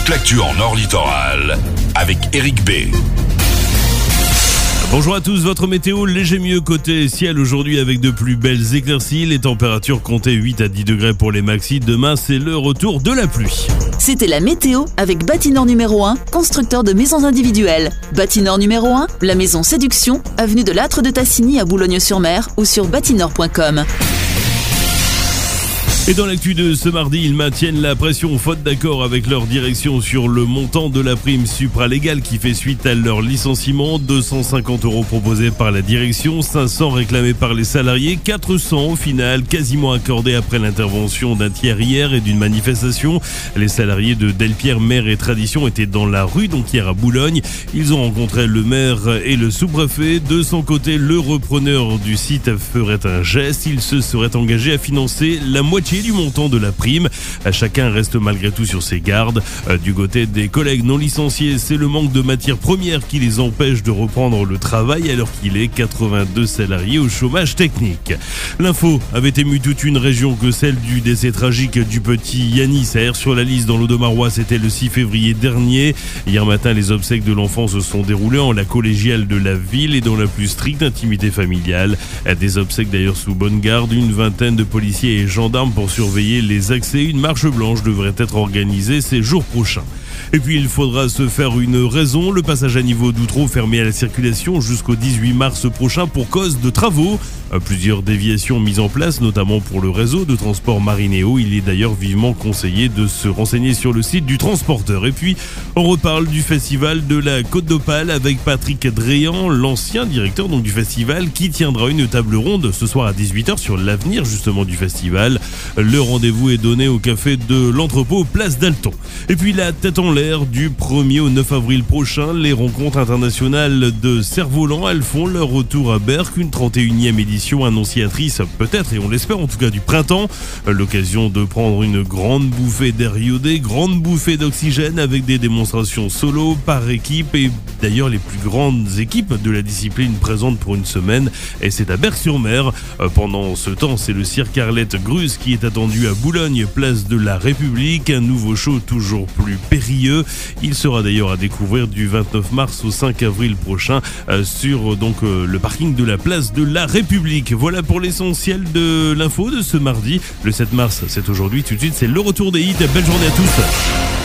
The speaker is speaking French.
toute l'actu en Nord Littoral avec Eric B. Bonjour à tous, votre météo léger mieux côté ciel aujourd'hui avec de plus belles éclaircies. Les températures comptaient 8 à 10 degrés pour les maxis. Demain, c'est le retour de la pluie. C'était la météo avec Bâtinor numéro 1, constructeur de maisons individuelles. Bâtinor numéro 1, la maison Séduction, avenue de l'Âtre de Tassigny à Boulogne-sur-Mer ou sur bâtinor.com. Et dans l'actu de ce mardi, ils maintiennent la pression faute d'accord avec leur direction sur le montant de la prime supralégale qui fait suite à leur licenciement. 250 € proposés par la direction, 500 réclamés par les salariés, 400 au final, quasiment accordés après l'intervention d'un tiers hier et d'une manifestation. Les salariés de Delpierre, Mer et Tradition étaient dans la rue donc hier à Boulogne. Ils ont rencontré le maire et le sous-préfet. De son côté, le repreneur du site ferait un geste. Il se serait engagé à financer la moitié du montant de la prime. Chacun reste malgré tout sur ses gardes. Du côté des collègues non licenciés, c'est le manque de matières premières qui les empêche de reprendre le travail alors qu'il est 82 salariés au chômage technique. L'info avait ému toute une région que celle du décès tragique du petit Yanis à Aire-sur-la-Lys dans l'Audomarois. C'était le 6 février dernier. Hier matin, les obsèques de l'enfant se sont déroulées en la collégiale de la ville et dans la plus stricte intimité familiale. Des obsèques d'ailleurs sous bonne garde. Une vingtaine de policiers et gendarmes pour surveiller les accès. Une marche blanche devrait être organisée ces jours prochains. Et puis il faudra se faire une raison. Le passage à niveau d'Outreau fermé à la circulation jusqu'au 18 mars prochain pour cause de travaux. Plusieurs déviations mises en place, notamment pour le réseau de transport Marinéo. Il est d'ailleurs vivement conseillé de se renseigner sur le site du transporteur. Et puis, on reparle du festival de la Côte d'Opale avec Patrick Dréan, l'ancien directeur donc du festival, qui tiendra une table ronde ce soir à 18h sur l'avenir justement du festival. Le rendez-vous est donné au café de l'Entrepôt, place d'Alton. Et puis la tête en l'air du 1er au 9 avril prochain, les rencontres internationales de cerf-volant, elles font leur retour à Berck, une 31e édition annonciatrice peut-être, et on l'espère en tout cas, du printemps. L'occasion de prendre une grande bouffée d'air iodé, grande bouffée d'oxygène avec des démonstrations solo par équipe et d'ailleurs les plus grandes équipes de la discipline présentes pour une semaine, et c'est à Berck-sur-Mer. Pendant ce temps, c'est le cirque Arlette Grus qui est attendu à Boulogne, place de la République, un nouveau show toujours plus périlleux. Il sera d'ailleurs à découvrir du 29 mars au 5 avril prochain sur le parking de la place de la République. Voilà pour l'essentiel de l'info de ce mardi. Le 7 mars, c'est aujourd'hui. Tout de suite, c'est le retour des hits. Belle journée à tous.